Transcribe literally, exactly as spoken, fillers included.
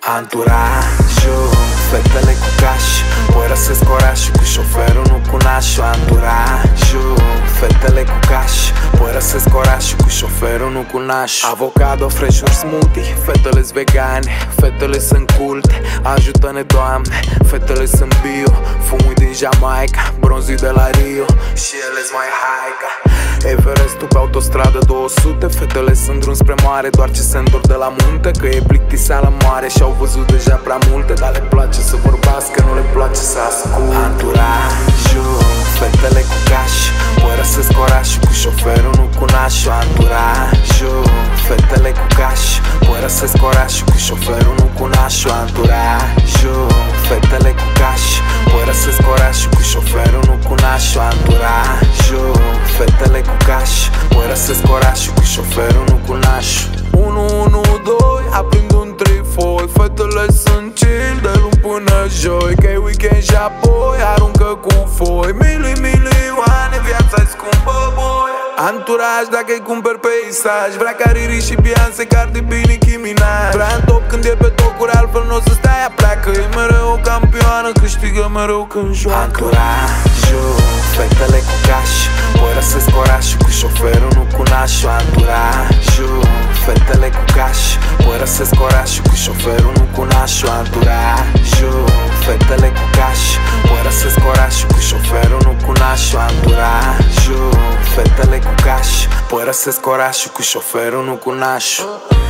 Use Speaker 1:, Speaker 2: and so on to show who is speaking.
Speaker 1: Anturajul, fetele cu caș părăsesc orașul cu șoferul, nu cu nașul. Anturajul, fetele cu caș părăsesc orașul cu șoferul, nu cu nașul. Avocado, fresh-uri, smoothie, fetele-s vegane, fetele sunt culte, ajută-ne Doamne. Fetele sunt bio, fumui din Jamaica, bronzii de la Rio și ele-s mai haica. Everestul pe autostradă două sute, fetele sunt drum spre mare, doar ce se întorc de la munte, că e plictiseală mare și au văzut deja prea multe, dar le place să vorbească, nu le place să asculte. Anturajul, fetele cu caș părăsesc orașul cu șoferul, nu cu nașul. Anturajul, fetele cu caș părăsesc orașul cu șoferul, nu cu nașul. Anturajul, fetele cu caș părăsesc orașul cu șoferul, nu cu nașul. Anturajul, fetele cu caș părăsesc orașul cu șoferul, nu cu nașul. unu unu doi, aprind un trifoi, fetele sunt chill de luni până joi, că e weekend și apoi aruncă cu foi. Mili, milioane, viața-i scumpă, boy. Anturaj, dacă-i cumperi peisaj, vrea ca Riri și Beyoncé, Cardi B, Nicki Minaj. Vrea în top când e pe tocuri, altfel n-o să stai a pleacă. E mereu o campioană, câștigă mereu când joacă. Anturajul, fetele cu caș părăsesc orașul cu șoferul, nu cu nașul. Anturajul, fetele cu caș părăsesc orașul cu șoferul, nu cu nașul. Anturajul, fetele cu caș părăsesc orașul cu șoferul, nu cu nașul. Anturajul, fetele cu caș părăsesc orașul cu șoferul, nu cu nașul.